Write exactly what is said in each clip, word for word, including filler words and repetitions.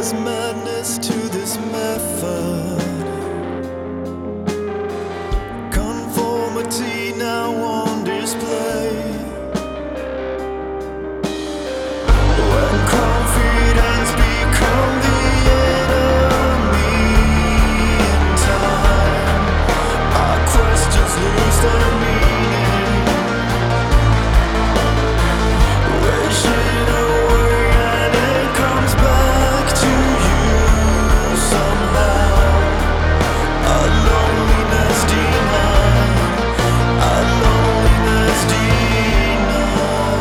is madness to this method. Conformity now on display. When confidence become the enemy in time, our questions lose their meaning. Wishing away and it comes back to you somehow. Our loneliness denied. Our loneliness denied.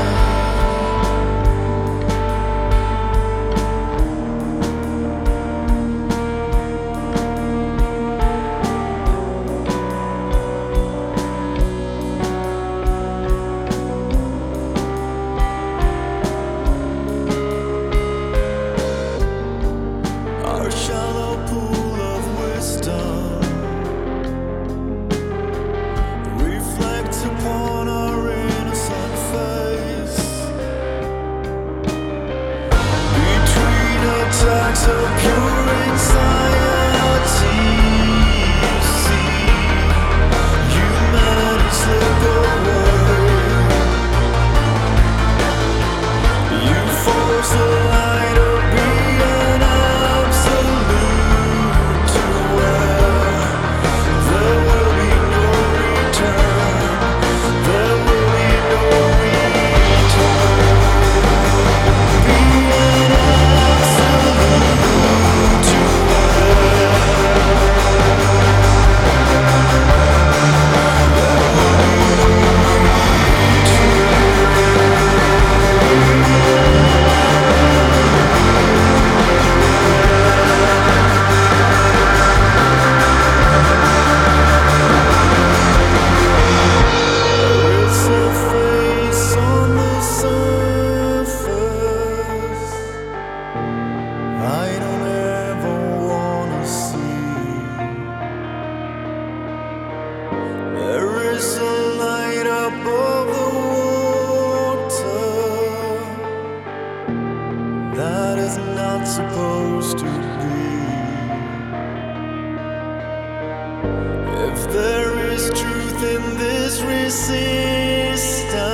Our shallow pool of wisdom reflects upon our innocent face. Between attacks of pure anxiety, you see humanity slip away. You force the light of being absolute to where there will be no return. There will be no return. Being absolute to There is a face on the surface I don't ever wanna see. There is a light above the water that is not supposed to be. If there is truth in this resistance,